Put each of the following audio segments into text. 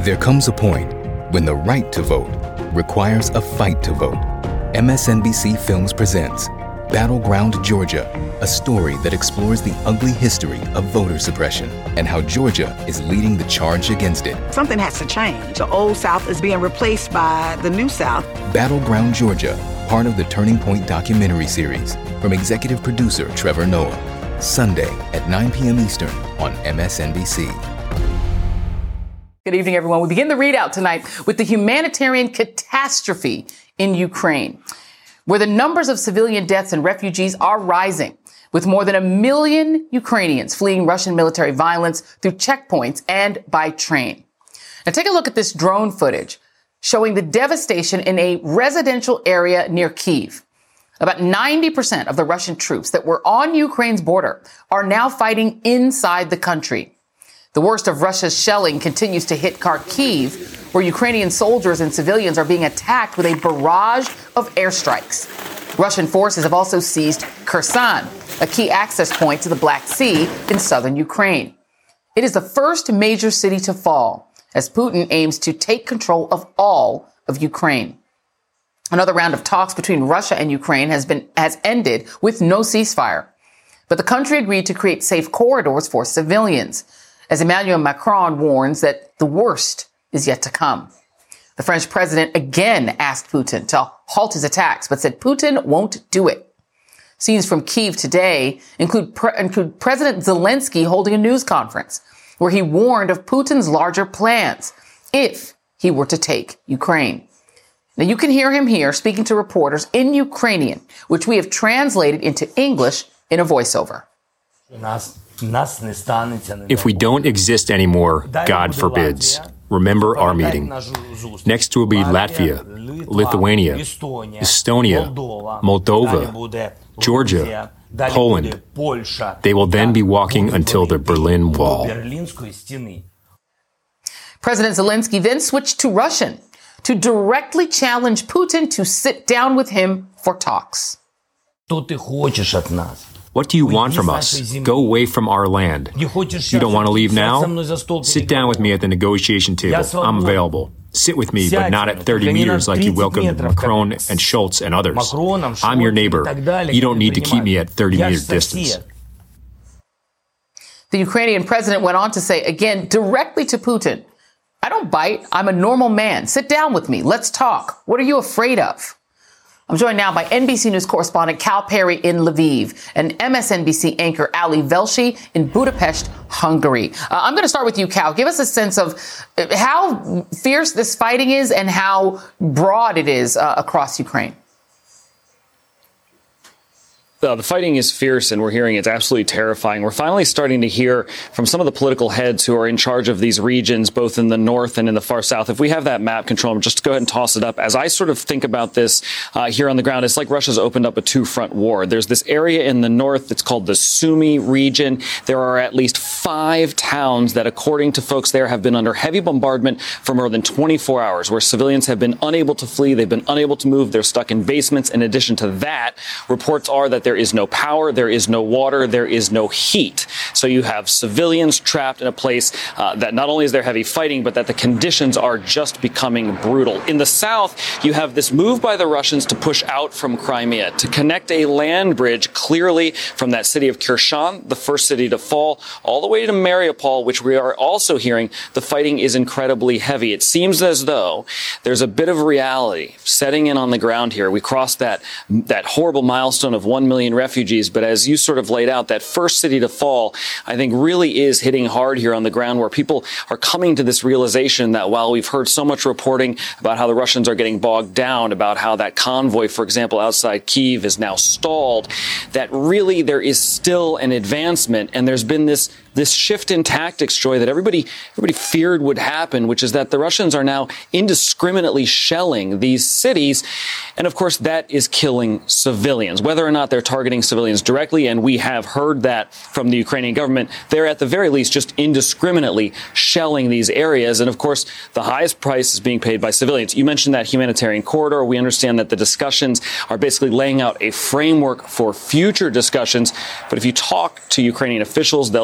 There comes a point when the right to vote requires a fight to vote. MSNBC Films presents Battleground Georgia, a story that explores the ugly history of voter suppression and how Georgia is leading the charge against it. Something has to change. The old South is being replaced by the new South. Battleground Georgia, part of the Turning Point documentary series from executive producer Trevor Noah. Sunday at 9 p.m. Eastern on MSNBC. Good evening, everyone. We begin the readout tonight with the humanitarian catastrophe in Ukraine, where the numbers of civilian deaths and refugees are rising, with more than 1 million Ukrainians fleeing Russian military violence through checkpoints and by train. Now take a look at this drone footage showing the devastation in a residential area near Kyiv. About 90% of the Russian troops that were on Ukraine's border are now fighting inside the country. The worst of Russia's shelling continues to hit Kharkiv, where Ukrainian soldiers and civilians are being attacked with a barrage of airstrikes. Russian forces have also seized Kherson, a key access point to the Black Sea in southern Ukraine. It is the first major city to fall, as Putin aims to take control of all of Ukraine. Another round of talks between Russia and Ukraine has ended with no ceasefire. But the country agreed to create safe corridors for civilians, as Emmanuel Macron warns that the worst is yet to come. The French president again asked Putin to halt his attacks, but said Putin won't do it. Scenes from Kyiv today include President Zelensky holding a news conference where he warned of Putin's larger plans if he were to take Ukraine. Now, you can hear him here speaking to reporters in Ukrainian, which we have translated into English in a voiceover. If we don't exist anymore, God forbids, remember our meeting. Next will be Latvia, Lithuania, Estonia, Moldova, Georgia, Poland. They will then be walking until the Berlin Wall. President Zelensky then switched to Russian to directly challenge Putin to sit down with him for talks. What do you want from us? Go away from our land. You don't want to leave now? Sit down with me at the negotiation table. I'm available. Sit with me, but not at 30 meters like you welcomed Macron and Schultz and others. I'm your neighbor. You don't need to keep me at 30-meter distance. The Ukrainian president went on to say, again, directly to Putin, I don't bite. I'm a normal man. Sit down with me. Let's talk. What are you afraid of? I'm joined now by NBC News correspondent Cal Perry in Lviv and MSNBC anchor Ali Velshi in Budapest, Hungary. I'm going to start with you, Cal. Give us a sense of how fierce this fighting is and how broad it is across Ukraine. The fighting is fierce, and we're hearing it's absolutely terrifying. We're finally starting to hear from some of the political heads who are in charge of these regions, both in the north and in the far south. If we have that map, control, just go ahead and toss it up. As I sort of think about this here on the ground, it's like Russia's opened up a two-front war. There's this area in the north that's called the Sumy region. There are at least 5 towns that, according to folks there, have been under heavy bombardment for more than 24 hours, where civilians have been unable to flee. They've been unable to move. They're stuck in basements. In addition to that, reports are that there is no power, there is no water, there is no heat. So you have civilians trapped in a place that not only is there heavy fighting, but that the conditions are just becoming brutal. In the south, you have this move by the Russians to push out from Crimea, to connect a land bridge clearly from that city of Kherson, the first city to fall, all the way to Mariupol, which we are also hearing the fighting is incredibly heavy. It seems as though there's a bit of reality setting in on the ground here. We crossed that horrible milestone of 1 million refugees, but as you sort of laid out, that first city to fall, I think really is hitting hard here on the ground, where people are coming to this realization that while we've heard so much reporting about how the Russians are getting bogged down, about how that convoy, for example, outside Kyiv is now stalled, that really there is still an advancement, and there's been this shift in tactics, Joy, that everybody feared would happen, which is that the Russians are now indiscriminately shelling these cities. And of course, that is killing civilians, whether or not they're targeting civilians directly. And we have heard that from the Ukrainian government. They're at the very least just indiscriminately shelling these areas. And of course, the highest price is being paid by civilians. You mentioned that humanitarian corridor. We understand that the discussions are basically laying out a framework for future discussions. But if you talk to Ukrainian officials, they'll tell you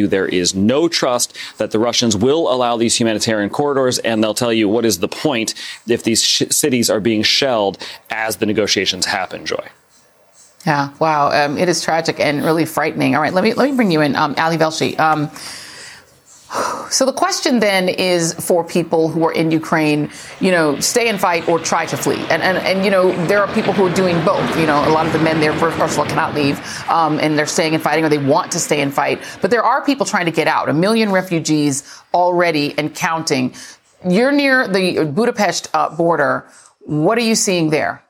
there is no trust that the Russians will allow these humanitarian corridors, and they'll tell you what is the point if these cities are being shelled as the negotiations happen, Joy. Yeah, wow. It is tragic and really frightening. All right, let me bring you in, Ali Velshi. So the question then is for people who are in Ukraine, stay and fight or try to flee. And there are people who are doing both. A lot of the men there, first of all, cannot leave, and they're staying and fighting, or they want to stay and fight. But there are people trying to get out. 1 million refugees already and counting. You're near the Budapest border. What are you seeing there?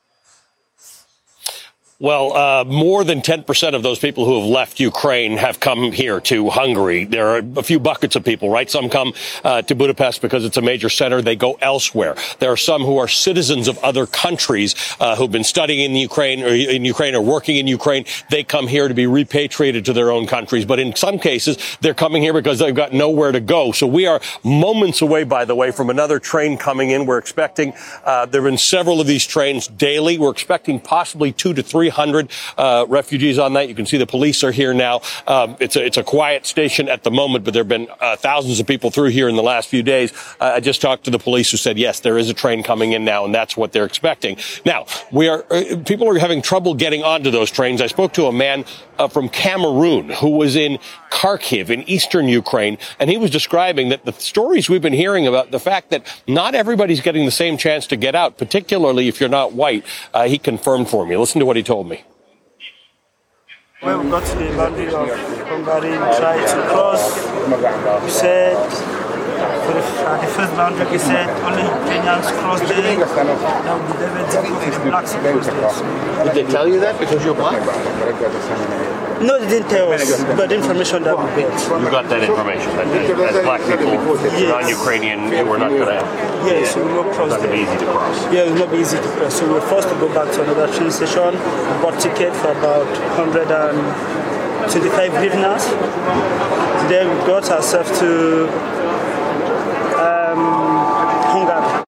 Well, more than 10% of those people who have left Ukraine have come here to Hungary. There are a few buckets of people, right? Some come to Budapest because it's a major center. They go elsewhere. There are some who are citizens of other countries who've been studying in Ukraine or working in Ukraine. They come here to be repatriated to their own countries. But in some cases, they're coming here because they've got nowhere to go. So we are moments away, by the way, from another train coming in. We're expecting there have been several of these trains daily. We're expecting possibly 200 to 300 refugees on that. You can see the police are here now. It's a quiet station at the moment, but there have been thousands of people through here in the last few days. I just talked to the police who said, yes, there is a train coming in now, and that's what they're expecting. Now, people are having trouble getting onto those trains. I spoke to a man from Cameroon who was in Kharkiv in eastern Ukraine, and he was describing that the stories we've been hearing about the fact that not everybody's getting the same chance to get out, particularly if you're not white, he confirmed for me. Listen to what he told me. When we got to the boundary of Hungary, we tried to cross. We said, at the first boundary, we said only Kenyans cross there. That would be very difficult for the blacks to cross there. Did they tell you that because you're black? No, they didn't tell us, but the information that we got. You got that information, that as black people, non-Ukrainian, you were not going to have. Yes, we will cross there. It's not going to be easy to cross. Yeah, it will not be easy to cross. So we were forced to go back to another train station. We bought ticket for about 125 hryvnias. Then we got ourselves to Hungary.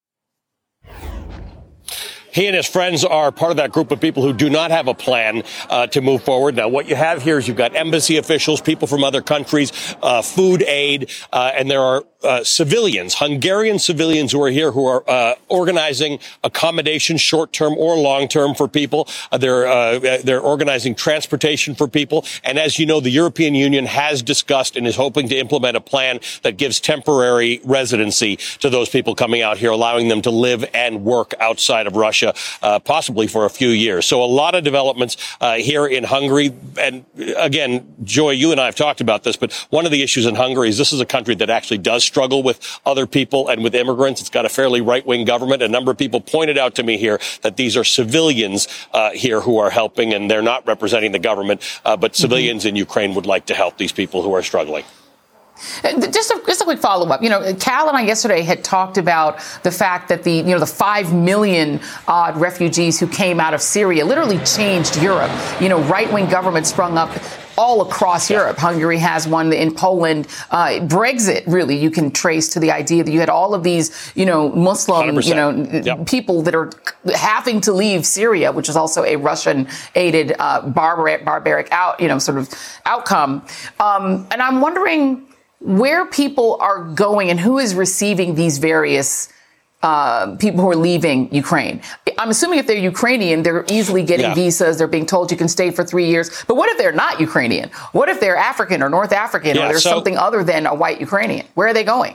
He and his friends are part of that group of people who do not have a plan to move forward. Now, what you have here is you've got embassy officials, people from other countries, food aid, and there are civilians, Hungarian civilians who are here who are organizing accommodation, short-term or long-term for people. They're organizing transportation for people. And as you know, the European Union has discussed and is hoping to implement a plan that gives temporary residency to those people coming out here, allowing them to live and work outside of Russia, possibly for a few years. So a lot of developments here in Hungary. And again, Joy, you and I have talked about this, but one of the issues in Hungary is this is a country that actually does struggle with other people and with immigrants. It's got a fairly right-wing government. A number of people pointed out to me here that these are civilians here who are helping, and they're not representing the government, but civilians in Ukraine would like to help these people who are struggling. Just a quick follow-up. Cal and I yesterday had talked about the fact that the 5 million odd refugees who came out of Syria literally changed Europe. Right-wing governments sprung up all across Europe. Hungary has one in Poland. Brexit, really, you can trace to the idea that you had all of these, Muslim, people that are having to leave Syria, which is also a Russian-aided barbaric outcome. And I'm wondering where people are going and who is receiving these various people who are leaving Ukraine. I'm assuming if they're Ukrainian, they're easily getting visas. They're being told you can stay for 3 years. But what if they're not Ukrainian? What if they're African or North African or there's something other than a white Ukrainian? Where are they going?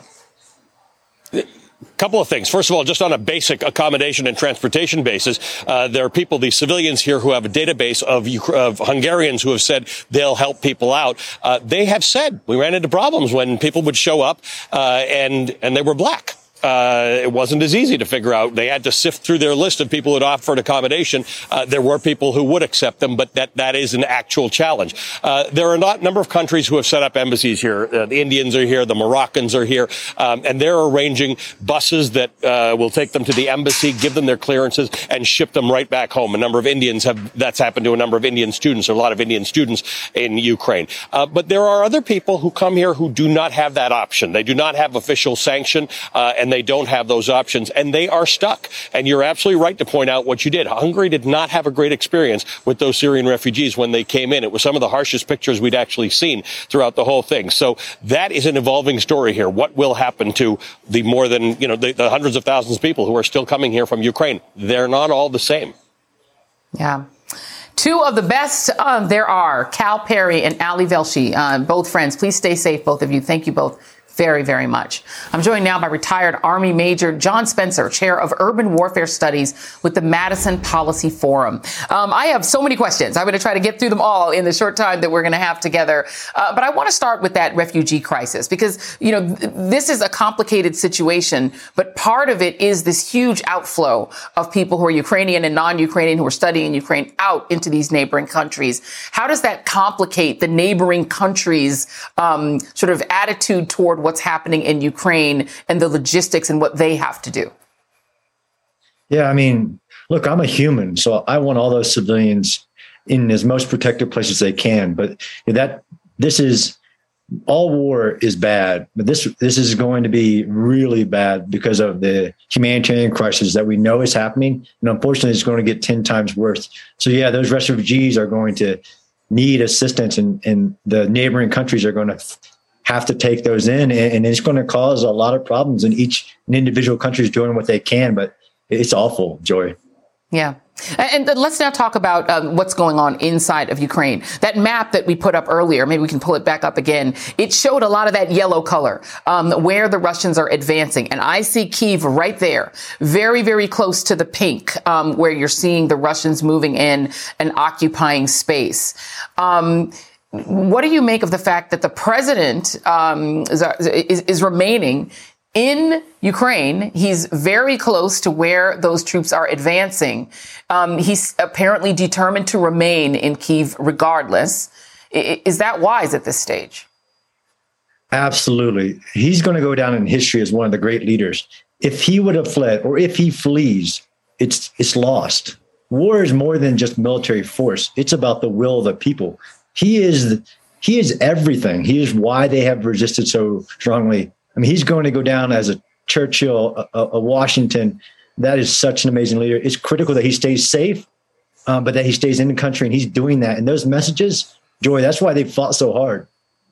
Couple of things. First of all, just on a basic accommodation and transportation basis, there are people, these civilians here who have a database of Hungarians who have said they'll help people out. They have said we ran into problems when people would show up and they were black. It wasn't as easy to figure out. They had to sift through their list of people who had offered accommodation. There were people who would accept them, but that is an actual challenge. There are a number of countries who have set up embassies here. The Indians are here. The Moroccans are here. And they're arranging buses that will take them to the embassy, give them their clearances, and ship them right back home. That's happened to a number of Indian students, or a lot of Indian students in Ukraine. But there are other people who come here who do not have that option. They do not have official sanction, and they don't have those options, and they are stuck. And you're absolutely right to point out what you did. Hungary did not have a great experience with those Syrian refugees when they came in. It was some of the harshest pictures we'd actually seen throughout the whole thing. So that is an evolving story here. What will happen to the more than, the hundreds of thousands of people who are still coming here from Ukraine? They're not all the same. Yeah. Two of the best there are, Cal Perry and Ali Velshi, both friends. Please stay safe, both of you. Thank you both very, very much. I'm joined now by retired Army Major John Spencer, chair of urban warfare studies with the Madison Policy Forum. I have so many questions. I'm going to try to get through them all in the short time that we're going to have together. But I want to start with that refugee crisis because, this is a complicated situation, but part of it is this huge outflow of people who are Ukrainian and non-Ukrainian who are studying in Ukraine out into these neighboring countries. How does that complicate the neighboring countries' sort of attitude toward what's happening in Ukraine and the logistics and what they have to do? Yeah, I mean, look, I'm a human, so I want all those civilians in as most protected places they can. But all war is bad, but this is going to be really bad because of the humanitarian crisis that we know is happening. And unfortunately, it's going to get 10 times worse. So yeah, those refugees are going to need assistance and the neighboring countries are going to have to take those in, and it's going to cause a lot of problems. And an individual country is doing what they can, but it's awful, Joy. Yeah. And let's now talk about what's going on inside of Ukraine. That map that we put up earlier, maybe we can pull it back up again. It showed a lot of that yellow color where the Russians are advancing. And I see Kyiv right there, very, very close to the pink, where you're seeing the Russians moving in and occupying space. What do you make of the fact that the president is remaining in Ukraine? He's very close to where those troops are advancing. He's apparently determined to remain in Kyiv regardless. Is that wise at this stage? Absolutely. He's going to go down in history as one of the great leaders. If he would have fled, or if he flees, it's lost. War is more than just military force. It's about the will of the people. He is everything. He is why they have resisted so strongly. I mean, he's going to go down as a Churchill, a Washington. That is such an amazing leader. It's critical that he stays safe, but that he stays in the country, and he's doing that. And those messages, Joy, that's why they fought so hard.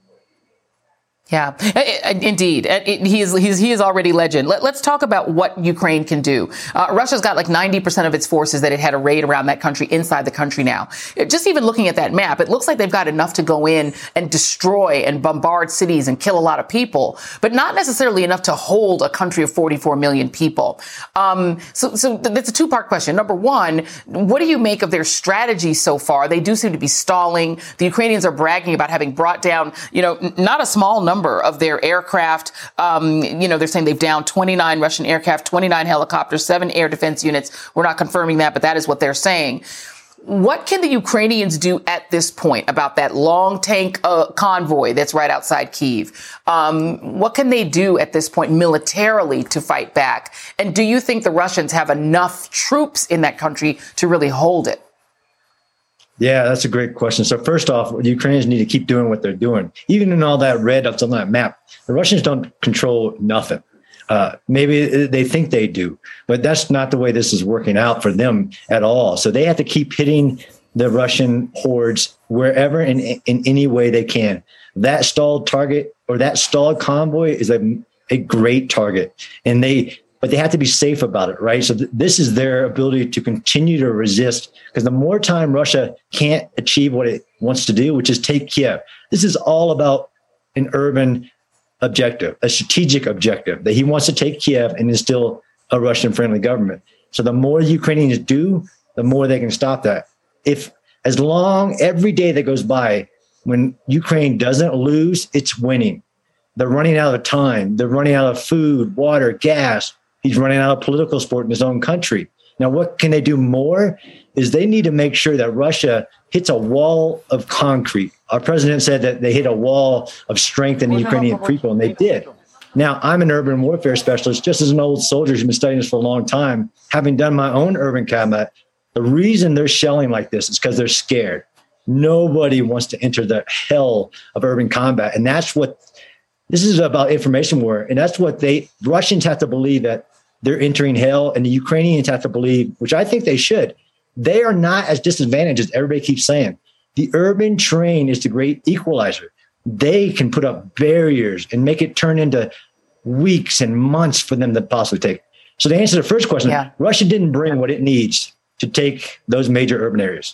Yeah, indeed. He is already legend. Let's talk about what Ukraine can do. Russia's got like 90% of its forces that it had arrayed around that country inside the country now. Just even looking at that map, it looks like they've got enough to go in and destroy and bombard cities and kill a lot of people, but not necessarily enough to hold a country of 44 million people. So that's a two-part question. Number one, what do you make of their strategy so far? They do seem to be stalling. The Ukrainians are bragging about having brought down, not a small number of their aircraft. They're saying they've downed 29 Russian aircraft, 29 helicopters, 7 air defense units. We're not confirming that, but that is what they're saying. What can the Ukrainians do at this point about that long tank convoy that's right outside Kyiv? What can they do at this point militarily to fight back? And do you think the Russians have enough troops in that country to really hold it? Yeah, that's a great question. So first off, the Ukrainians need to keep doing what they're doing. Even in all that red up on that map, the Russians don't control nothing. Maybe they think they do, but that's not the way this is working out for them at all. So they have to keep hitting the Russian hordes wherever in any way they can. That stalled target or that stalled convoy is a great target. But they have to be safe about it, right? So this is their ability to continue to resist, because the more time Russia can't achieve what it wants to do, which is take Kiev. This is all about an urban objective, a strategic objective, that he wants to take Kiev and instill a Russian-friendly government. So the more the Ukrainians do, the more they can stop that. Every day that goes by, when Ukraine doesn't lose, it's winning. They're running out of time. They're running out of food, water, gas. He's running out of political support in his own country. Now, what can they do more is they need to make sure that Russia hits a wall of concrete. Our president said that they hit a wall of strength in the Ukrainian people, and they did. Now, I'm an urban warfare specialist, just as an old soldier who's been studying this for a long time, having done my own urban combat. The reason they're shelling like this is because they're scared. Nobody wants to enter the hell of urban combat. And that's what This is about information war. And that's what Russians have to believe, that they're entering hell, and the Ukrainians have to believe, which I think they should. They are not as disadvantaged as everybody keeps saying. The urban terrain is the great equalizer. They can put up barriers and make it turn into weeks and months for them to possibly take. So to answer the first question, Russia didn't bring what it needs to take those major urban areas.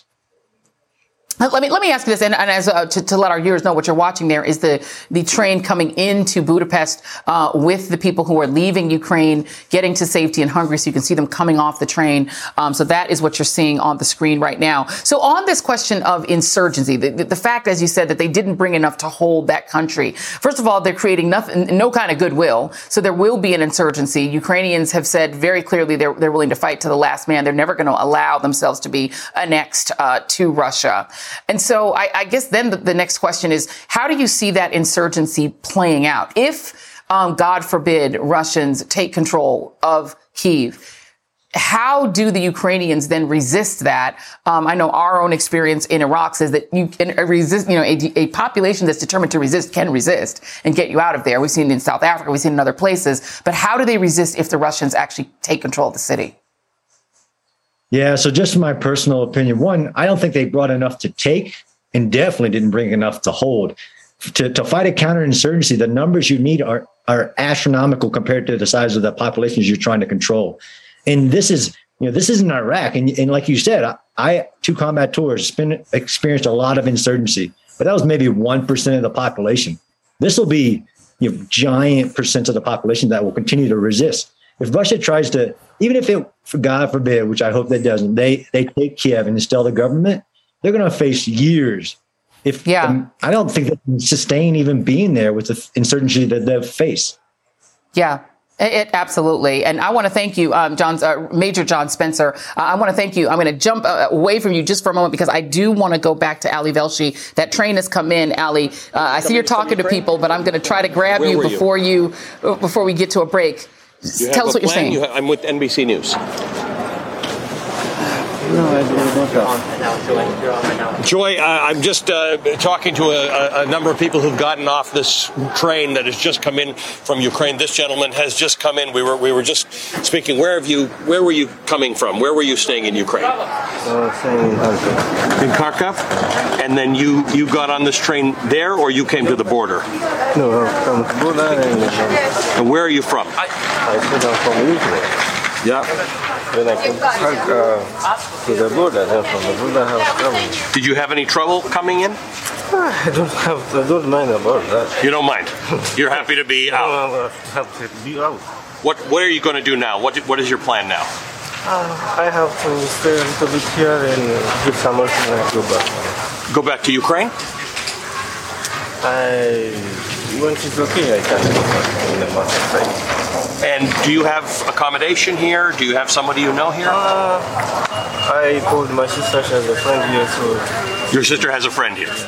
Let me ask you this, and as to let our viewers know what you're watching there is the train coming into Budapest with the people who are leaving Ukraine, getting to safety in Hungary. So you can see them coming off the train. So that is what you're seeing on the screen right now. So on this question of insurgency, the fact, as you said, that they didn't bring enough to hold that country. First of all, they're creating no kind of goodwill. So there will be an insurgency. Ukrainians have said very clearly they're willing to fight to the last man. They're never going to allow themselves to be annexed to Russia. And so I guess then the next question is, how do you see that insurgency playing out? If, God forbid, Russians take control of Kyiv, how do the Ukrainians then resist that? I know our own experience in Iraq says that you can resist, a population that's determined to resist can resist and get you out of there. We've seen it in South Africa. We've seen it in other places. But how do they resist if the Russians actually take control of the city? Yeah, so just my personal opinion. One, I don't think they brought enough to take, and definitely didn't bring enough to hold. To fight a counterinsurgency, the numbers you need are astronomical compared to the size of the populations you're trying to control. And this is in Iraq. And like you said, I 2 combat tours, experienced a lot of insurgency, but that was maybe 1% of the population. This will be giant percent of the population that will continue to resist. If Russia tries to, even if it, for God forbid, which I hope that doesn't, they take Kiev and install the government, they're going to face years. I don't think they can sustain even being there with the insurgency that they'll face. Yeah. Absolutely. And I want to thank you, Major John Spencer. I want to thank you. I'm going to jump away from you just for a moment because I do want to go back to Ali Velshi. That train has come in, Ali. I see you're talking to people, but I'm going to try to grab you before we get to a break. Tell us what you're saying. I'm with NBC News. Joy, I'm just talking to a number of people who've gotten off this train that has just come in from Ukraine. This gentleman has just come in. We were just speaking. Where were you coming from? Where were you staying in Ukraine? Staying in Kharkiv. In Kharkiv? And then you got on this train there, or you came to the border? No, from the border. And where are you from? I said I'm from Ukraine. Yeah. When I came to the border, from the border I have traveled. Did you have any trouble coming in? I don't mind about that. You don't mind? You're happy to be out? I have to be out. What are you going to do now? What is your plan now? I have to stay a little bit here and give some work and I go back. Go back to Ukraine? When it's okay, I can go back in the market. And do you have accommodation here? Do you have somebody you know here? I called my sister. She has a friend here. So your sister has a friend here?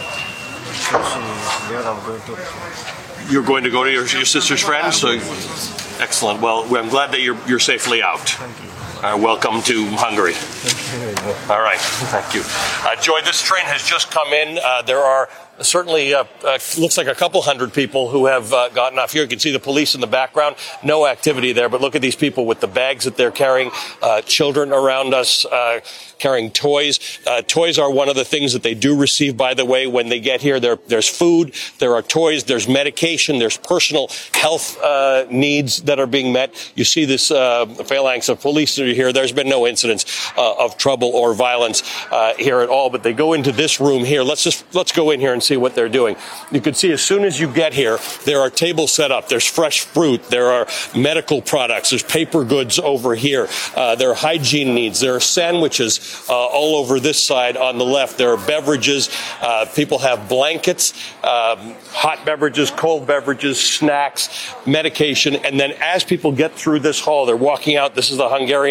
I'm going to. You're going to go to your sister's friend? So, excellent. Well, I'm glad that you're safely out. Thank you. Welcome to Hungary. All right. Thank you. Joy, this train has just come in. There are certainly looks like a couple hundred people who have gotten off here. You can see the police in the background. No activity there, but look at these people with the bags that they're carrying. Children around us carrying toys. Toys are one of the things that they do receive, by the way, when they get here. There's food, there are toys, there's medication, there's personal health needs that are being met. You see this phalanx of police that are here. There's been no incidents of trouble or violence here at all, but they go into this room here. Let's go in here and see what they're doing. You can see as soon as you get here, there are tables set up. There's fresh fruit. There are medical products. There's paper goods over here. There are hygiene needs. There are sandwiches all over this side on the left. There are beverages. People have blankets, hot beverages, cold beverages, snacks, medication. And then as people get through this hall, they're walking out. This is the Hungarian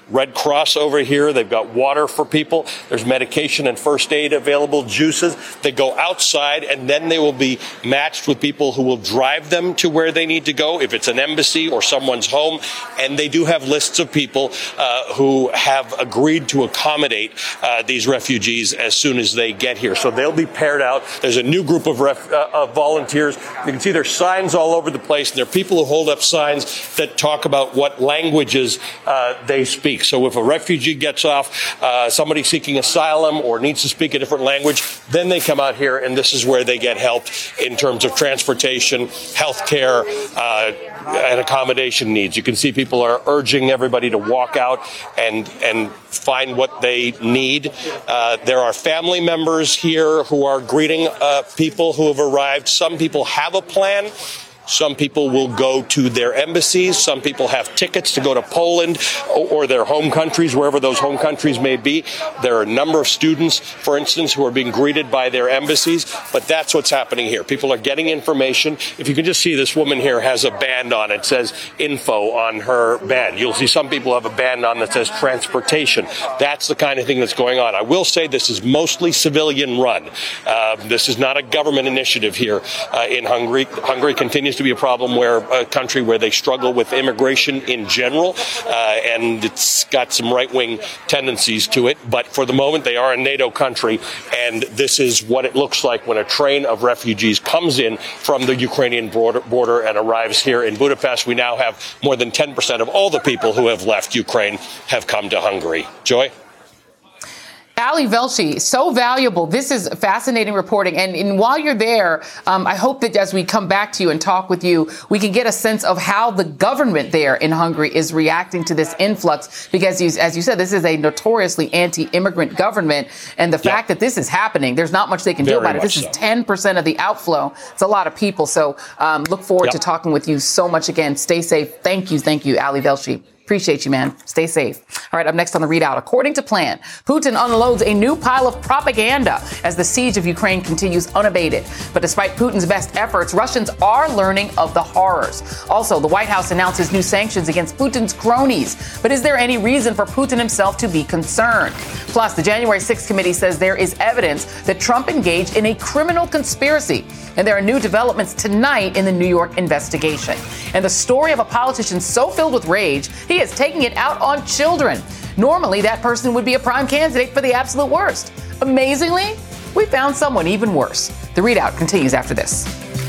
Red Cross over here. They've got water for people. There's medication and first aid available, juices. They go outside, and then they will be matched with people who will drive them to where they need to go, if it's an embassy or someone's home. And they do have lists of people who have agreed to accommodate these refugees as soon as they get here. So they'll be paired out. There's a new group of volunteers. You can see there's signs all over the place. There are people who hold up signs that talk about what languages they speak. So if a refugee gets off, somebody seeking asylum or needs to speak a different language, then they come out here, and this is where they get helped in terms of transportation, health care, and accommodation needs. You can see people are urging everybody to walk out and find what they need. There are family members here who are greeting people who have arrived. Some people have a plan. Some people will go to their embassies. Some people have tickets to go to Poland or their home countries, wherever those home countries may be. There are a number of students, for instance, who are being greeted by their embassies. But that's what's happening here. People are getting information. If you can just see, this woman here has a band on. It says info on her band. You'll see some people have a band on that says transportation. That's the kind of thing that's going on. I will say this is mostly civilian run. This is not a government initiative here in Hungary. Hungary continues to be a problem a country where they struggle with immigration in general, and it's got some right-wing tendencies to it. But for the moment, they are a NATO country, and this is what it looks like when a train of refugees comes in from the Ukrainian border and arrives here in Budapest. We now have more than 10% of all the people who have left Ukraine have come to Hungary. Joy? Ali Velshi, so valuable. This is fascinating reporting. And while you're there, I hope that as we come back to you and talk with you, we can get a sense of how the government there in Hungary is reacting to this influx. Because, as you said, this is a notoriously anti-immigrant government. And the fact that this is happening, there's not much they can do about it. This is 10% of the outflow. It's a lot of people. So look forward to talking with you so much again. Stay safe. Thank you, Ali Velshi. Appreciate you, man. Stay safe. All right, up next on the ReidOut. According to plan, Putin unloads a new pile of propaganda as the siege of Ukraine continues unabated. But despite Putin's best efforts, Russians are learning of the horrors. Also, the White House announces new sanctions against Putin's cronies. But is there any reason for Putin himself to be concerned? Plus, the January 6th committee says there is evidence that Trump engaged in a criminal conspiracy. And there are new developments tonight in the New York investigation. And the story of a politician so filled with rage, he is taking it out on children. Normally, that person would be a prime candidate for the absolute worst. Amazingly, we found someone even worse. The ReidOut continues after this.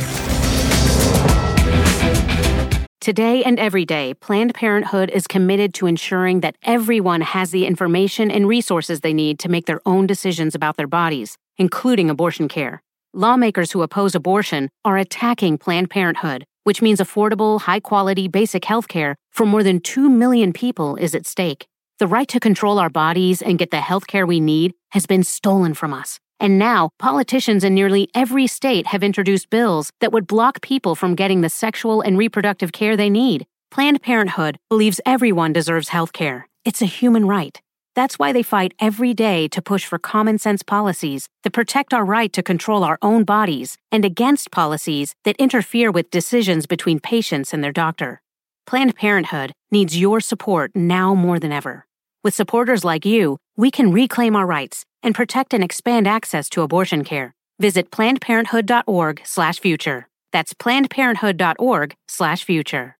Today and every day, Planned Parenthood is committed to ensuring that everyone has the information and resources they need to make their own decisions about their bodies, including abortion care. Lawmakers who oppose abortion are attacking Planned Parenthood, which means affordable, high-quality, basic health care for more than 2 million people is at stake. The right to control our bodies and get the health care we need has been stolen from us. And now, politicians in nearly every state have introduced bills that would block people from getting the sexual and reproductive care they need. Planned Parenthood believes everyone deserves health care. It's a human right. That's why they fight every day to push for common-sense policies that protect our right to control our own bodies and against policies that interfere with decisions between patients and their doctor. Planned Parenthood needs your support now more than ever. With supporters like you, we can reclaim our rights and protect and expand access to abortion care. Visit PlannedParenthood.org/future. That's PlannedParenthood.org/future.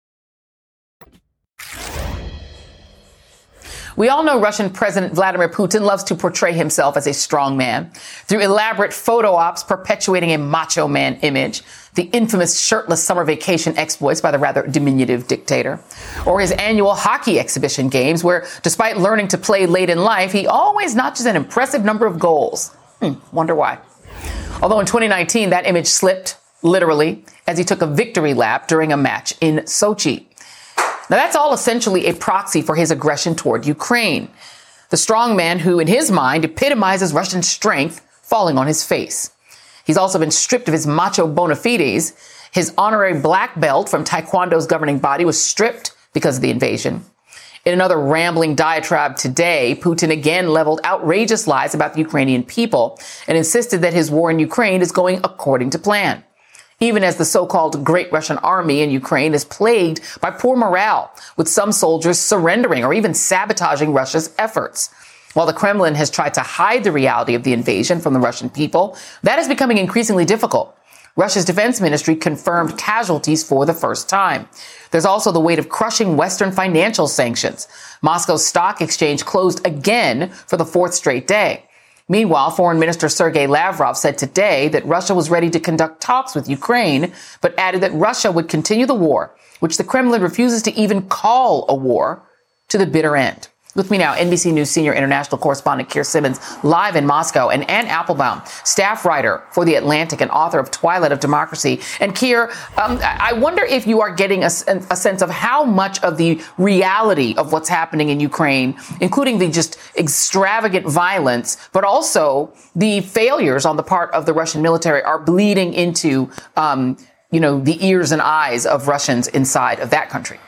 We all know Russian President Vladimir Putin loves to portray himself as a strong man through elaborate photo ops perpetuating a macho man image, the infamous shirtless summer vacation exploits by the rather diminutive dictator, or his annual hockey exhibition games where, despite learning to play late in life, he always notches an impressive number of goals. Wonder why. Although in 2019, that image slipped, literally, as he took a victory lap during a match in Sochi. Now, that's all essentially a proxy for his aggression toward Ukraine. The strong man who, in his mind, epitomizes Russian strength falling on his face. He's also been stripped of his macho bona fides. His honorary black belt from Taekwondo's governing body was stripped because of the invasion. In another rambling diatribe today, Putin again leveled outrageous lies about the Ukrainian people and insisted that his war in Ukraine is going according to plan. even as the so-called Great Russian Army in Ukraine is plagued by poor morale, with some soldiers surrendering or even sabotaging Russia's efforts. While the Kremlin has tried to hide the reality of the invasion from the Russian people, that is becoming increasingly difficult. Russia's defense ministry confirmed casualties for the first time. There's also the weight of crushing Western financial sanctions. Moscow's stock exchange closed again for the fourth straight day. Meanwhile, Foreign Minister Sergei Lavrov said today that Russia was ready to conduct talks with Ukraine, but added that Russia would continue the war, which the Kremlin refuses to even call a war, to the bitter end. With me now, NBC News senior international correspondent Keir Simmons, live in Moscow, and Anne Applebaum, staff writer for The Atlantic and author of Twilight of Democracy. And Keir, I wonder if you are getting a sense of how much of the reality of what's happening in Ukraine, including the just extravagant violence, but also the failures on the part of the Russian military, are bleeding into, the ears and eyes of Russians inside of that country.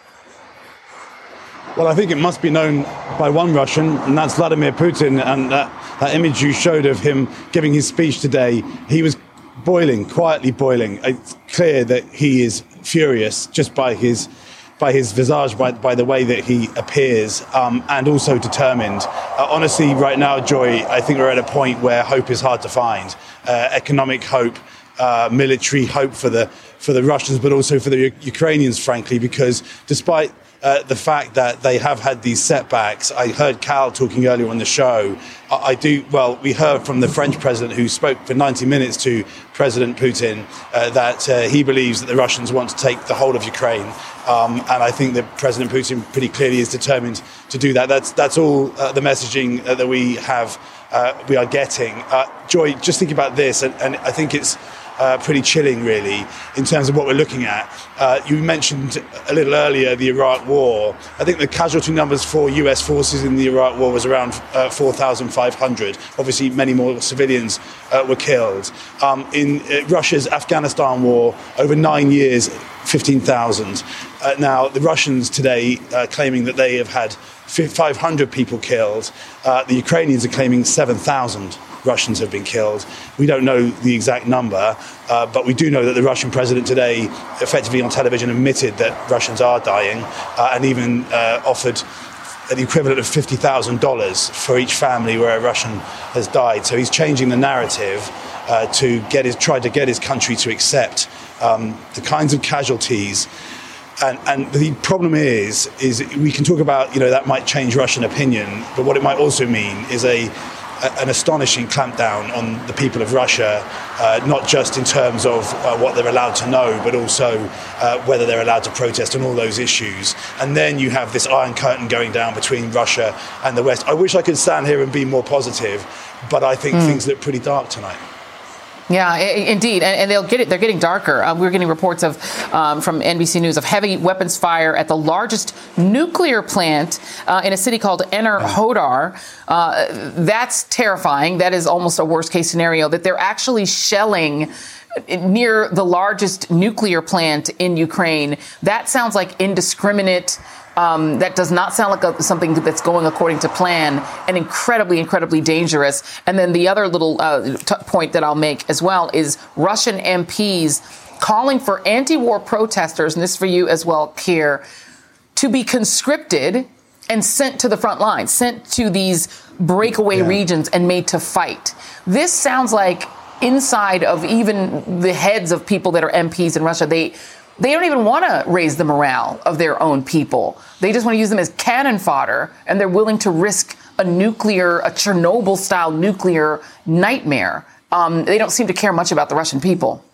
Well, I think it must be known by one Russian, and that's Vladimir Putin. And that image you showed of him giving his speech today, he was boiling, quietly boiling. It's clear that he is furious just by his visage, by the way that he appears, and also determined. Honestly, right now, Joy, I think we're at a point where hope is hard to find. Economic hope, military hope for the Russians, but also for the Ukrainians, frankly, because despite the fact that they have had these setbacks. I heard Cal talking earlier on the show. We heard from the French president, who spoke for 90 minutes to President Putin, that he believes that the Russians want to take the whole of Ukraine. And I think that President Putin pretty clearly is determined to do that. That's all the messaging that we are getting. Joy, just think about this, and I think it's pretty chilling, really, in terms of what we're looking at. You mentioned a little earlier the Iraq War. I think the casualty numbers for US forces in the Iraq War was around 4,500. Obviously, many more civilians were killed. In Russia's Afghanistan war, over 9 years, 15,000. Now, the Russians today are claiming that they have had 500 people killed. The Ukrainians are claiming 7,000. Russians have been killed. We don't know the exact number, but we do know that the Russian president today effectively on television admitted that Russians are dying, and even offered the equivalent of $50,000 for each family where a Russian has died. So he's changing the narrative to try to get his country to accept the kinds of casualties. And the problem is we can talk about, that might change Russian opinion, but what it might also mean is an astonishing clampdown on the people of Russia, not just in terms of what they're allowed to know, but also whether they're allowed to protest on all those issues. And then you have this iron curtain going down between Russia and the West. I wish I could stand here and be more positive, but I think things look pretty dark tonight. Yeah, indeed. And they're getting darker. We're getting reports of from NBC News of heavy weapons fire at the largest nuclear plant in a city called Enerhodar. That's terrifying. That is almost a worst case scenario, that they're actually shelling near the largest nuclear plant in Ukraine. That sounds like indiscriminate. That does not sound like something that's going according to plan, and incredibly, incredibly dangerous. And then the other little point that I'll make as well is Russian MPs calling for anti-war protesters, and this is for you as well, Keir, to be conscripted and sent to the front line, sent to these breakaway regions and made to fight. This sounds like inside of even the heads of people that are MPs in Russia, they don't even want to raise the morale of their own people. They just want to use them as cannon fodder, and they're willing to risk a Chernobyl-style nuclear nightmare. They don't seem to care much about the Russian people.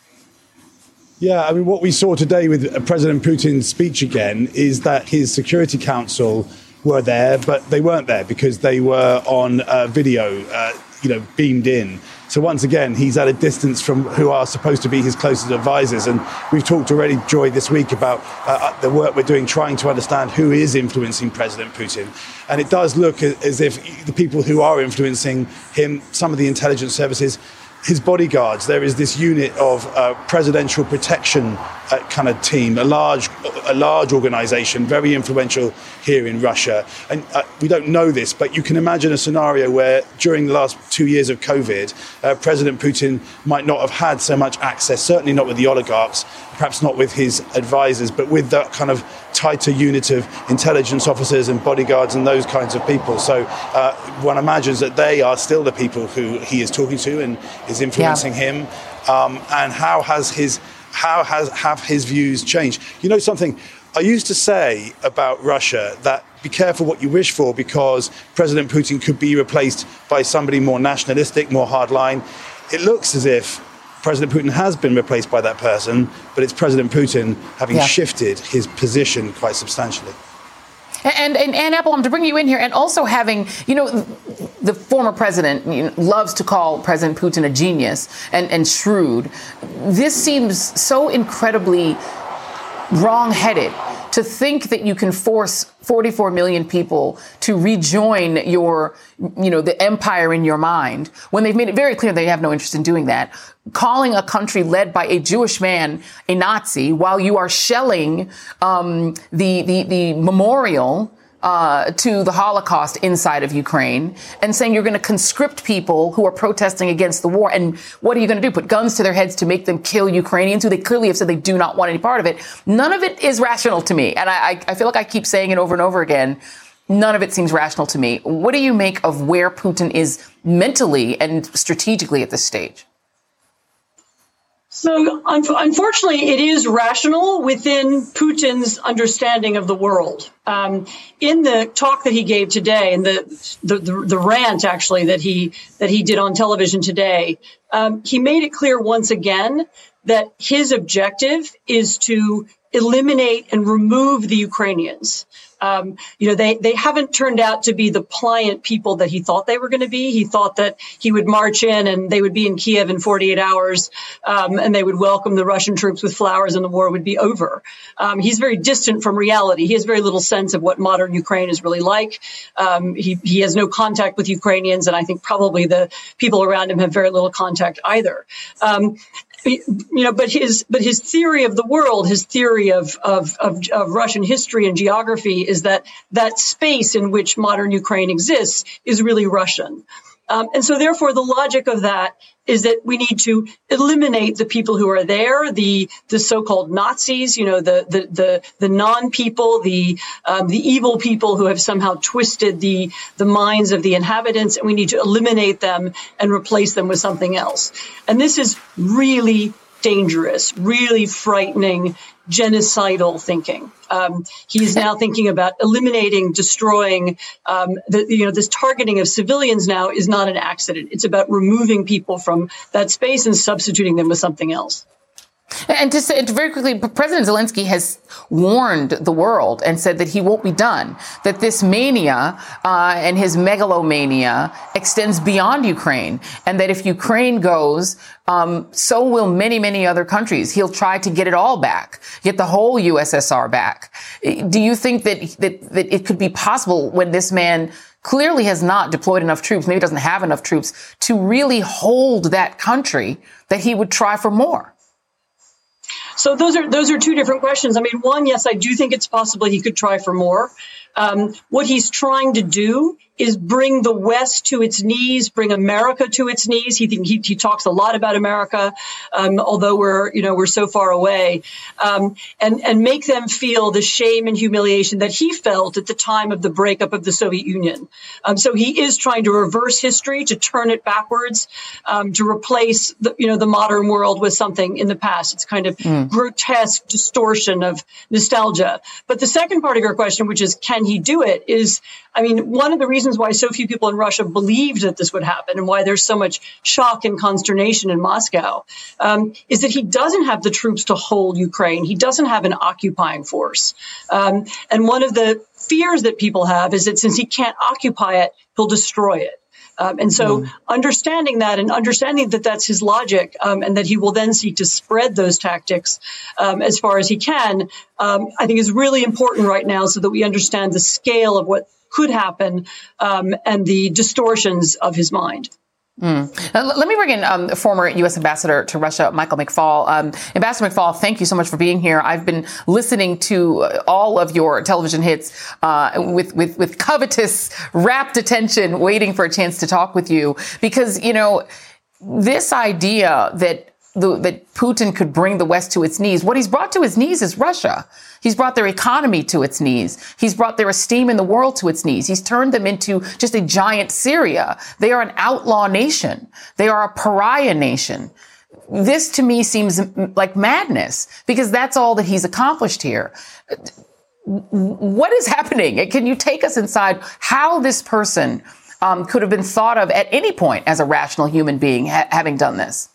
Yeah, I mean, what we saw today with President Putin's speech again is that his Security Council were there, but they weren't there because they were on video, beamed in. So once again, he's at a distance from who are supposed to be his closest advisors. And we've talked already, Joy, this week about the work we're doing trying to understand who is influencing President Putin. And it does look as if the people who are influencing him, some of the intelligence services, his bodyguards, there is this unit of presidential protection kind of team, a large organization, very influential here in Russia. And we don't know this, but you can imagine a scenario where during the last 2 years of COVID, President Putin might not have had so much access, certainly not with the oligarchs, perhaps not with his advisors, but with that kind of tighter unit of intelligence officers and bodyguards and those kinds of people. So one imagines that they are still the people who he is talking to and is influencing him. And how have his views changed? You know something, I used to say about Russia that be careful what you wish for, because President Putin could be replaced by somebody more nationalistic, more hardline. It looks as if President Putin has been replaced by that person, but it's President Putin having shifted his position quite substantially. And Ann Applebaum, to bring you in here, and also having, the former president loves to call President Putin a genius and shrewd. This seems so incredibly wrong-headed to think that you can force 44 million people to rejoin your, the empire in your mind, when they've made it very clear they have no interest in doing that. Calling a country led by a Jewish man a Nazi while you are shelling the memorial to the Holocaust inside of Ukraine, and saying you're going to conscript people who are protesting against the war. And what are you going to do? Put guns to their heads to make them kill Ukrainians who they clearly have said they do not want any part of it. None of it is rational to me. And I feel like I keep saying it over and over again. None of it seems rational to me. What do you make of where Putin is mentally and strategically at this stage? So, unfortunately, it is rational within Putin's understanding of the world. In the talk that he gave today, and the rant actually that he did on television today, he made it clear once again that his objective is to eliminate and remove the Ukrainians. They haven't turned out to be the pliant people that he thought they were going to be. He thought that he would march in and they would be in Kiev in 48 hours, and they would welcome the Russian troops with flowers and the war would be over. He's very distant from reality. He has very little sense of what modern Ukraine is really like. He has no contact with Ukrainians, and I think probably the people around him have very little contact either. But his theory of the world, his theory of Russian history and geography is that space in which modern Ukraine exists is really Russian. And so therefore the logic of that is that we need to eliminate the people who are there, the so-called Nazis, the non-people, the evil people who have somehow twisted the minds of the inhabitants, and we need to eliminate them and replace them with something else. And this is really dangerous, really frightening, genocidal thinking. He's now thinking about eliminating, destroying. This targeting of civilians now is not an accident. It's about removing people from that space and substituting them with something else. And to say very quickly, President Zelensky has warned the world and said that he won't be done, that this mania and his megalomania extends beyond Ukraine, and that if Ukraine goes, so will many, many other countries. He'll try to get it all back, get the whole USSR back. Do you think that it could be possible, when this man clearly has not deployed enough troops, maybe doesn't have enough troops to really hold that country, that he would try for more? So those are two different questions. I mean, one, yes, I do think it's possible he could try for more. What he's trying to do is bring the West to its knees, bring America to its knees. He talks a lot about America, although we're so far away, and make them feel the shame and humiliation that he felt at the time of the breakup of the Soviet Union. So he is trying to reverse history, to turn it backwards, to replace the modern world with something in the past. It's kind of grotesque distortion of nostalgia. But the second part of your question, which is, can he do it, is, one of the reasons why so few people in Russia believed that this would happen, and why there's so much shock and consternation in Moscow, is that he doesn't have the troops to hold Ukraine. He doesn't have an occupying force. And one of the fears that people have is that since he can't occupy it, he'll destroy it. And so understanding that, and understanding that that's his logic, and that he will then seek to spread those tactics as far as he can, I think is really important right now, so that we understand the scale of what could happen, and the distortions of his mind. Let me bring in former U.S. Ambassador to Russia, Michael McFaul. Ambassador McFaul, thank you so much for being here. I've been listening to all of your television hits with covetous, rapt attention, waiting for a chance to talk with you. Because, you know, this idea that Putin could bring the West to its knees. What he's brought to his knees is Russia. He's brought their economy to its knees. He's brought their esteem in the world to its knees. He's turned them into just a giant Syria. They are an outlaw nation. They are a pariah nation. This to me seems like madness because that's all that he's accomplished here. What is happening? Can you take us inside how this person could have been thought of at any point as a rational human being having done this?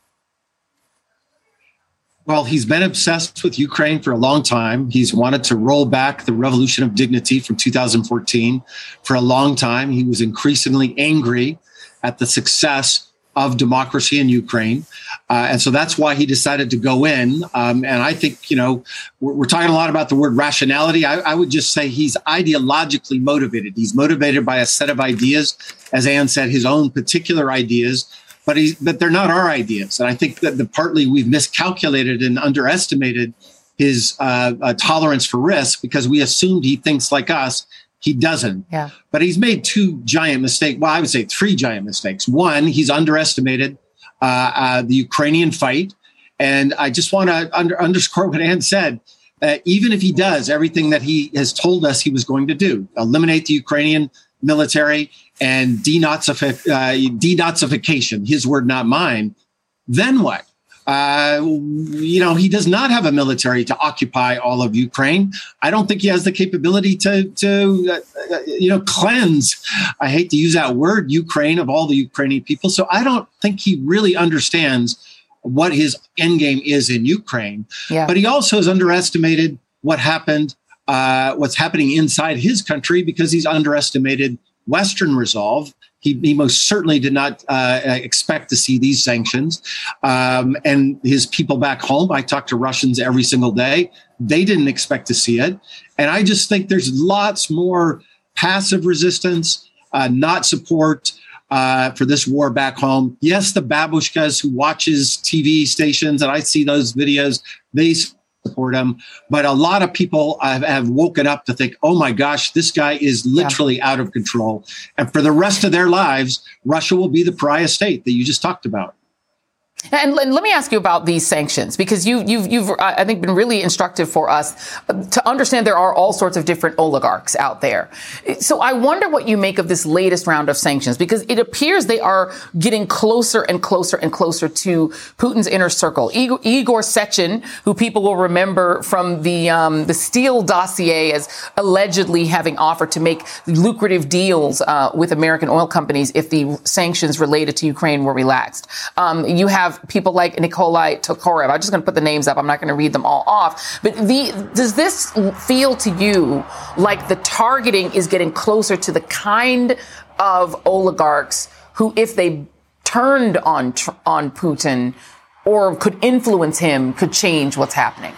Well, he's been obsessed with Ukraine for a long time. He's wanted to roll back the Revolution of Dignity from 2014 for a long time. He was increasingly angry at the success of democracy in Ukraine. And so that's why he decided to go in. And I think, you know, we're talking a lot about the word rationality. I would just say he's ideologically motivated. He's motivated by a set of ideas, as Ann said, his own particular ideas. But they're not our ideas. And I think that partly we've miscalculated and underestimated his tolerance for risk because we assumed he thinks like us. He doesn't. Yeah. But he's made two giant mistakes. Well, I would say three giant mistakes. One, he's underestimated the Ukrainian fight. And I just want to underscore what Ann said. Even if he does everything that he has told us he was going to do, eliminate the Ukrainian military and denazification, his word, not mine, then what? He does not have a military to occupy all of Ukraine. I don't think he has the capability to cleanse, I hate to use that word, Ukraine of all the Ukrainian people. So I don't think he really understands what his endgame is in Ukraine. Yeah. But he also has underestimated what's happening inside his country because he's underestimated Western resolve. He most certainly did not expect to see these sanctions. And his people back home, I talk to Russians every single day. They didn't expect to see it. And I just think there's lots more passive resistance, not support for this war back home. Yes, the babushkas who watches TV stations, and I see those videos, they support him. But a lot of people have woken up to think, oh my gosh, this guy is literally out of control. And for the rest of their lives, Russia will be the pariah state that you just talked about. And let me ask you about these sanctions, because you've I think been really instructive for us to understand there are all sorts of different oligarchs out there. So I wonder what you make of this latest round of sanctions, because it appears they are getting closer and closer and closer to Putin's inner circle. Igor Sechin, who people will remember from the Steele dossier as allegedly having offered to make lucrative deals with American oil companies if the sanctions related to Ukraine were relaxed. You have people like Nikolai Tokarev. I'm just going to put the names up. I'm not going to read them all off. But does this feel to you like the targeting is getting closer to the kind of oligarchs who, if they turned on Putin or could influence him, could change what's happening?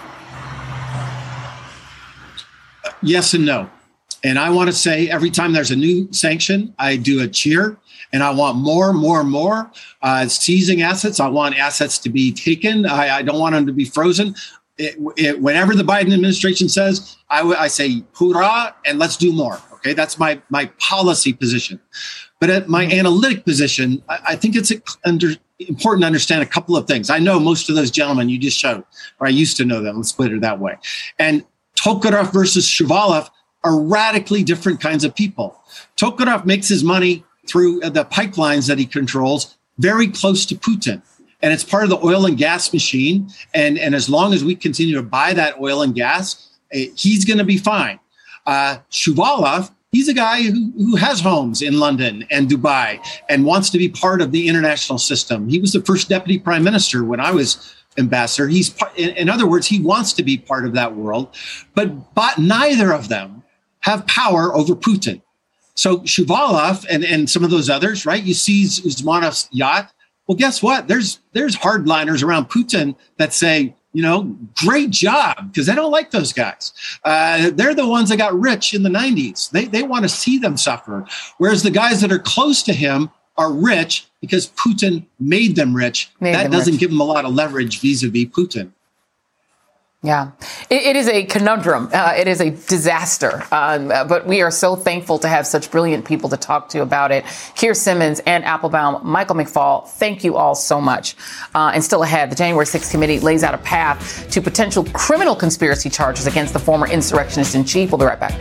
Yes and no. And I want to say every time there's a new sanction, I do a cheer. And I want more. Seizing assets. I want assets to be taken. I don't want them to be frozen. Whenever the Biden administration says, I say, hoorah, and let's do more. Okay, that's my policy position. But at my analytic position, I think it's important to understand a couple of things. I know most of those gentlemen you just showed, or I used to know them. Let's put it that way. And Tokarev versus Shuvalov are radically different kinds of people. Tokarev makes his money through the pipelines that he controls very close to Putin. And it's part of the oil and gas machine. And as long as we continue to buy that oil and gas, he's going to be fine. Shuvalov, he's a guy who has homes in London and Dubai and wants to be part of the international system. He was the first deputy prime minister when I was ambassador. In other words, he wants to be part of that world. But neither of them have power over Putin. So Shuvalov and some of those others, right? You see Usmanov's yacht. Well, guess what? There's hardliners around Putin that say, great job, because they don't like those guys. They're the ones that got rich in the 90s. They want to see them suffer. Whereas the guys that are close to him are rich because Putin made them rich. That doesn't give them a lot of leverage vis-a-vis Putin. Yeah, it is a conundrum. It is a disaster. But we are so thankful to have such brilliant people to talk to about it. Keir Simmons, Ann Applebaum, Michael McFaul, thank you all so much. And still ahead, the January 6th committee lays out a path to potential criminal conspiracy charges against the former insurrectionist in chief. We'll be right back.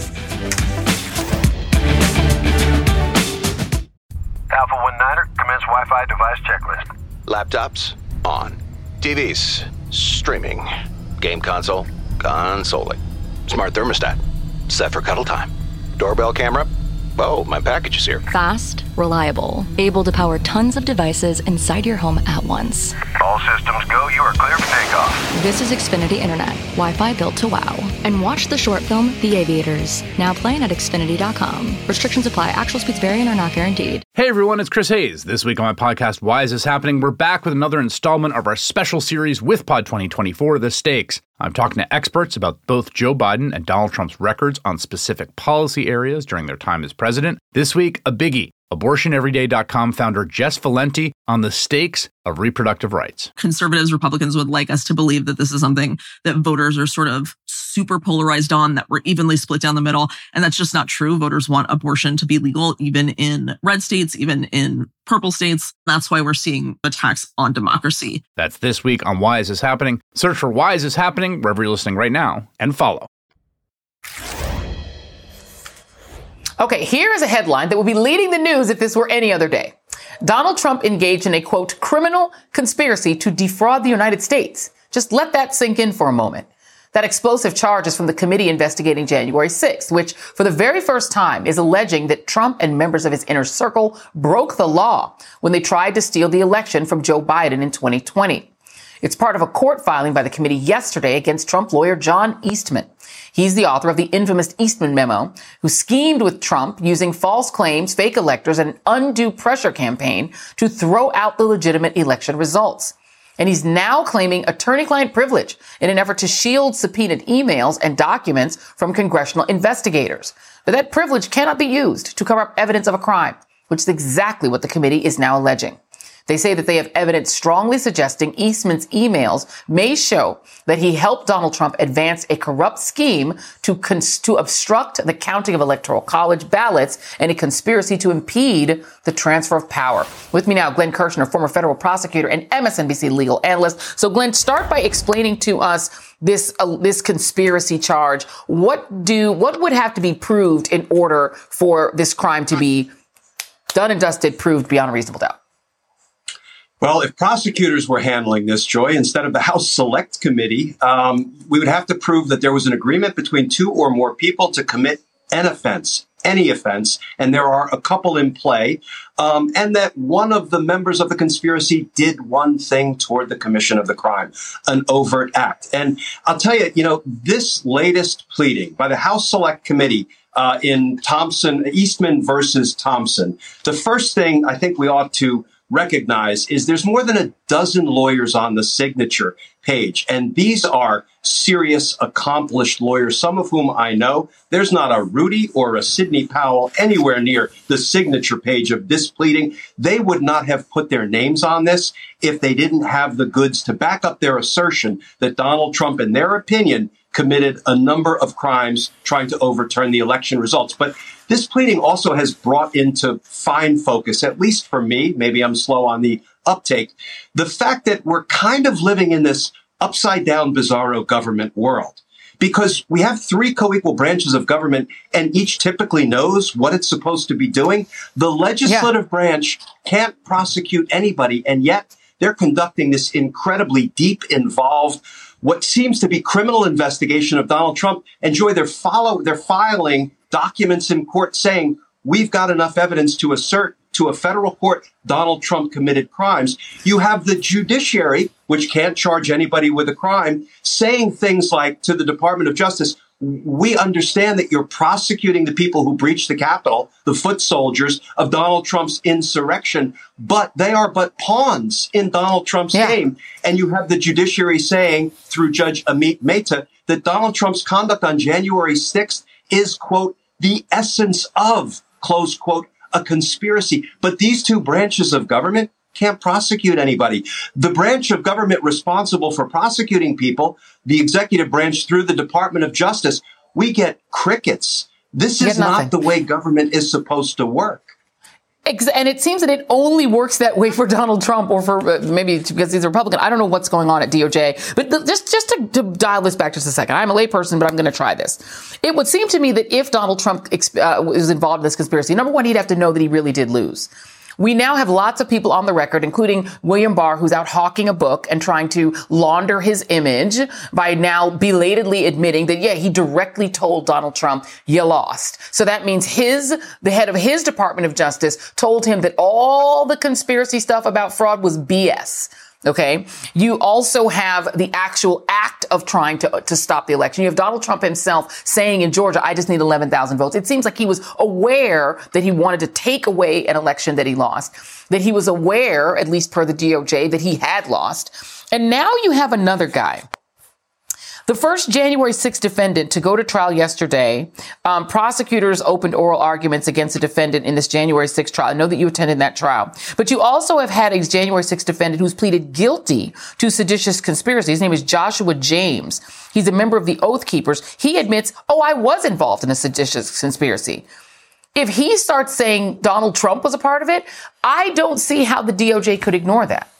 Alpha 19er, commence Wi-Fi device checklist. Laptops on. TVs streaming. Game console consoling. Smart thermostat set for cuddle time. Doorbell camera. Oh, my package is here. Fast, reliable, able to power tons of devices inside your home at once. All systems go. You are clear for takeoff. This is Xfinity Internet, Wi-Fi built to wow. And watch the short film, The Aviators, now playing at Xfinity.com. Restrictions apply. Actual speeds vary and are not guaranteed. Hey everyone, it's Chris Hayes. This week on my podcast, Why Is This Happening? We're back with another installment of our special series with Pod 2024, The Stakes. I'm talking to experts about both Joe Biden and Donald Trump's records on specific policy areas during their time as president. This week, a biggie. AbortionEveryday.com founder Jess Valenti on the stakes of reproductive rights. Conservatives, Republicans would like us to believe that this is something that voters are sort of super polarized on, that we're evenly split down the middle. And that's just not true. Voters want abortion to be legal, even in red states, even in purple states. That's why we're seeing attacks on democracy. That's this week on Why Is This Happening? Search for Why Is This Happening wherever you're listening right now and follow. Okay, here is a headline that would be leading the news if this were any other day. Donald Trump engaged in a, quote, criminal conspiracy to defraud the United States. Just let that sink in for a moment. That explosive charge is from the committee investigating January 6th, which for the very first time is alleging that Trump and members of his inner circle broke the law when they tried to steal the election from Joe Biden in 2020. It's part of a court filing by the committee yesterday against Trump lawyer John Eastman. He's the author of the infamous Eastman memo, who schemed with Trump using false claims, fake electors, and an undue pressure campaign to throw out the legitimate election results. And he's now claiming attorney-client privilege in an effort to shield subpoenaed emails and documents from congressional investigators. But that privilege cannot be used to cover up evidence of a crime, which is exactly what the committee is now alleging. They say that they have evidence strongly suggesting Eastman's emails may show that he helped Donald Trump advance a corrupt scheme to obstruct the counting of electoral college ballots and a conspiracy to impede the transfer of power. With me now, Glenn Kirshner, former federal prosecutor and MSNBC legal analyst. So, Glenn, start by explaining to us this conspiracy charge. What would have to be proved in order for this crime to be done and dusted, proved beyond a reasonable doubt? Well, if prosecutors were handling this, Joy, instead of the House Select Committee, we would have to prove that there was an agreement between two or more people to commit an offense, any offense, and there are a couple in play, and that one of the members of the conspiracy did one thing toward the commission of the crime, an overt act. And I'll tell you, this latest pleading by the House Select Committee in Eastman versus Thompson, the first thing I think we ought to recognize is there's more than a dozen lawyers on the signature page. And these are serious, accomplished lawyers, some of whom I know. There's not a Rudy or a Sidney Powell anywhere near the signature page of this pleading. They would not have put their names on this if they didn't have the goods to back up their assertion that Donald Trump, in their opinion, committed a number of crimes trying to overturn the election results. But this pleading also has brought into fine focus, at least for me, maybe I'm slow on the uptake, the fact that we're kind of living in this upside down, bizarro government world. Because we have three co-equal branches of government and each typically knows what it's supposed to be doing. The legislative branch can't prosecute anybody, and yet they're conducting this incredibly deep, involved, what seems to be criminal investigation of Donald Trump. And Joy, they're filing documents in court saying we've got enough evidence to assert to a federal court Donald Trump committed crimes. You have the judiciary, which can't charge anybody with a crime, saying things like to the Department of Justice, we understand that you're prosecuting the people who breached the Capitol, the foot soldiers of Donald Trump's insurrection, but they are but pawns in Donald Trump's game. And you have the judiciary saying through Judge Amit Mehta that Donald Trump's conduct on January 6th is, quote, the essence of, close quote, a conspiracy. But these two branches of government can't prosecute anybody. The branch of government responsible for prosecuting people, the executive branch through the Department of Justice, we get crickets. This is not the way government is supposed to work. And it seems that it only works that way for Donald Trump, or for maybe because he's a Republican. I don't know what's going on at DOJ. But just to dial this back just a second, I'm a layperson, but I'm going to try this. It would seem to me that if Donald Trump was involved in this conspiracy, number one, he'd have to know that he really did lose. We now have lots of people on the record, including William Barr, who's out hawking a book and trying to launder his image by now belatedly admitting that, yeah, he directly told Donald Trump, you lost. So that means the head of his Department of Justice told him that all the conspiracy stuff about fraud was BS. Okay. You also have the actual act of trying to stop the election. You have Donald Trump himself saying in Georgia, I just need 11,000 votes. It seems like he was aware that he wanted to take away an election that he lost, that he was aware, at least per the DOJ, that he had lost. And now you have another guy. The first January 6th defendant to go to trial yesterday, prosecutors opened oral arguments against the defendant in this January 6th trial. I know that you attended that trial. But you also have had a January 6th defendant who's pleaded guilty to seditious conspiracy. His name is Joshua James. He's a member of the Oath Keepers. He admits, I was involved in a seditious conspiracy. If he starts saying Donald Trump was a part of it, I don't see how the DOJ could ignore that.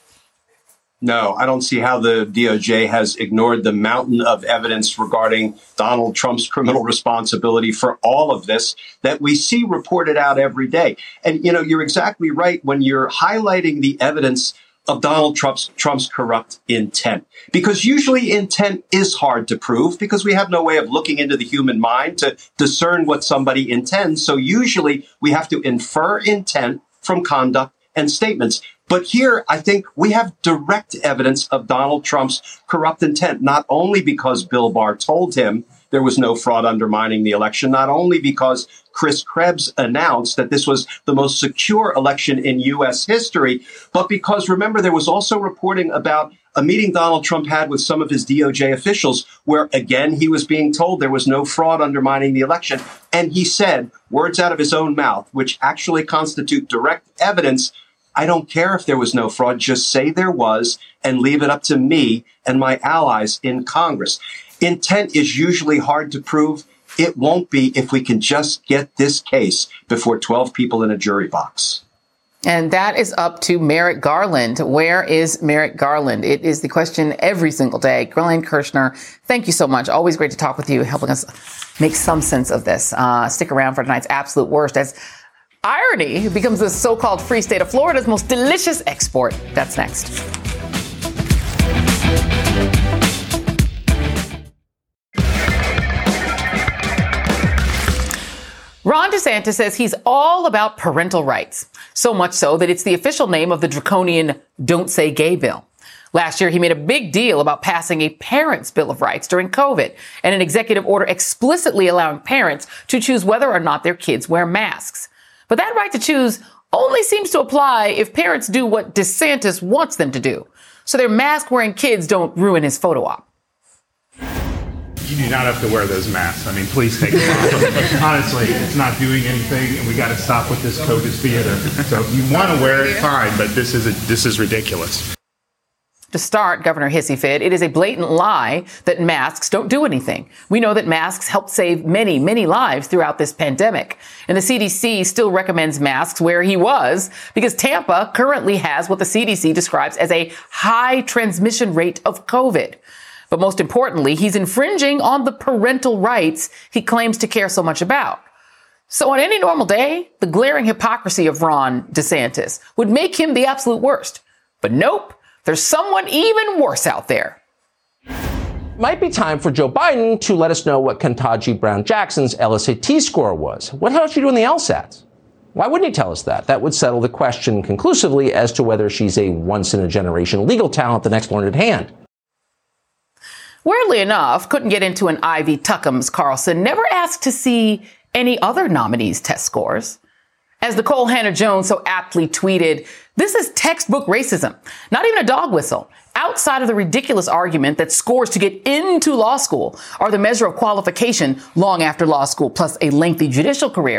No, I don't see how the DOJ has ignored the mountain of evidence regarding Donald Trump's criminal responsibility for all of this that we see reported out every day. And, you're exactly right when you're highlighting the evidence of Donald Trump's corrupt intent, because usually intent is hard to prove because we have no way of looking into the human mind to discern what somebody intends. So usually we have to infer intent from conduct and statements. But here, I think we have direct evidence of Donald Trump's corrupt intent, not only because Bill Barr told him there was no fraud undermining the election, not only because Chris Krebs announced that this was the most secure election in U.S. history, but because, remember, there was also reporting about a meeting Donald Trump had with some of his DOJ officials where, again, he was being told there was no fraud undermining the election. And he said, words out of his own mouth, which actually constitute direct evidence, I don't care if there was no fraud, just say there was and leave it up to me and my allies in Congress. Intent is usually hard to prove. It won't be if we can just get this case before 12 people in a jury box. And that is up to Merrick Garland. Where is Merrick Garland? It is the question every single day. Glenn Kirshner, thank you so much. Always great to talk with you, helping us make some sense of this. Stick around for tonight's absolute worst as irony becomes the so-called free state of Florida's most delicious export. That's next. Ron DeSantis says he's all about parental rights, so much so that it's the official name of the draconian Don't Say Gay bill. Last year, he made a big deal about passing a parents' bill of rights during COVID and an executive order explicitly allowing parents to choose whether or not their kids wear masks. But that right to choose only seems to apply if parents do what DeSantis wants them to do, so their mask-wearing kids don't ruin his photo op. You do not have to wear those masks. I mean, please take them off. Honestly, it's not doing anything, and we got to stop with this COVID theater. So if you want to wear it, fine, but this is ridiculous. To start, Governor Hissy Fit, it is a blatant lie that masks don't do anything. We know that masks helped save many, many lives throughout this pandemic. And the CDC still recommends masks where he was because Tampa currently has what the CDC describes as a high transmission rate of COVID. But most importantly, he's infringing on the parental rights he claims to care so much about. So on any normal day, the glaring hypocrisy of Ron DeSantis would make him the absolute worst. But nope. There's someone even worse out there. Might be time for Joe Biden to let us know what Ketanji Brown Jackson's LSAT score was. What did she do in the LSATs? Why wouldn't he tell us that? That would settle the question conclusively as to whether she's a once-in-a-generation legal talent, the next learned hand. Weirdly enough, couldn't get into an Ivy Tuckums Carlson never asked to see any other nominees' test scores. As Nicole Hannah-Jones so aptly tweeted, this is textbook racism, not even a dog whistle. Outside of the ridiculous argument that scores to get into law school are the measure of qualification long after law school, plus a lengthy judicial career.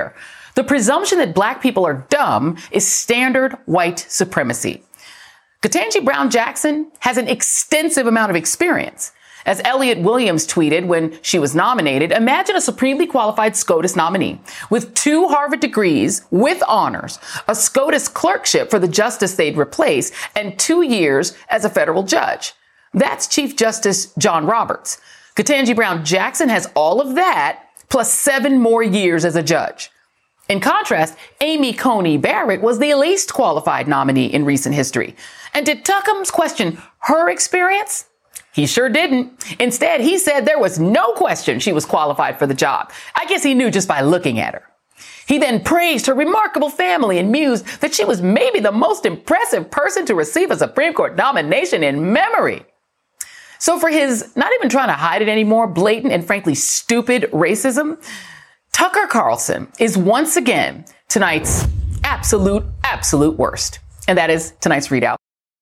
The presumption that black people are dumb is standard white supremacy. Ketanji Brown Jackson has an extensive amount of experience. As Elliot Williams tweeted when she was nominated, imagine a supremely qualified SCOTUS nominee with 2 Harvard degrees with honors, a SCOTUS clerkship for the justice they'd replace, and 2 years as a federal judge. That's Chief Justice John Roberts. Ketanji Brown Jackson has all of that, plus 7 more years as a judge. In contrast, Amy Coney Barrett was the least qualified nominee in recent history. And did Tuckums question her experience? He sure didn't. Instead, he said there was no question she was qualified for the job. I guess he knew just by looking at her. He then praised her remarkable family and mused that she was maybe the most impressive person to receive a Supreme Court nomination in memory. So for his not even trying to hide it anymore, blatant and frankly stupid racism, Tucker Carlson is once again tonight's absolute worst. And that is tonight's ReidOut.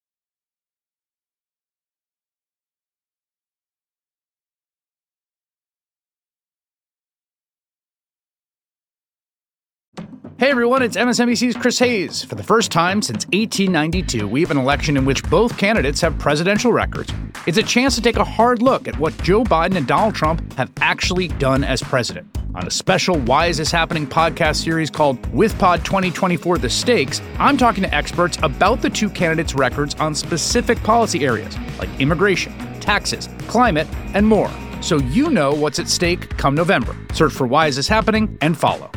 Hey everyone, it's MSNBC's Chris Hayes. For the first time since 1892, we have an election in which both candidates have presidential records. It's a chance to take a hard look at what Joe Biden and Donald Trump have actually done as president. On a special Why Is This Happening podcast series called With Pod 2024 The Stakes, I'm talking to experts about the 2 candidates' records on specific policy areas like immigration, taxes, climate, and more. So you know what's at stake come November. Search for Why Is This Happening and follow.